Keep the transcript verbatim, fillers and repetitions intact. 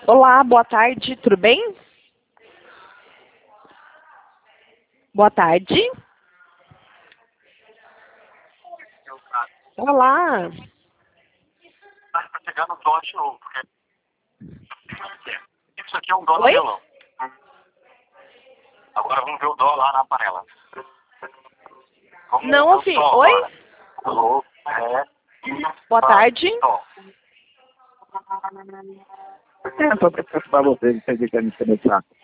Olá, boa tarde, tudo bem? Boa tarde. Olá. Tá chegando o dó de novo, porque isso aqui é um dó no Oi? violão. Agora vamos ver o dó lá na panela. Vamos Não ver o ouvi. sol Oi? agora. Alô, ré, mi, Boa fá, tarde. dó. É, só para você, você quer me interessar.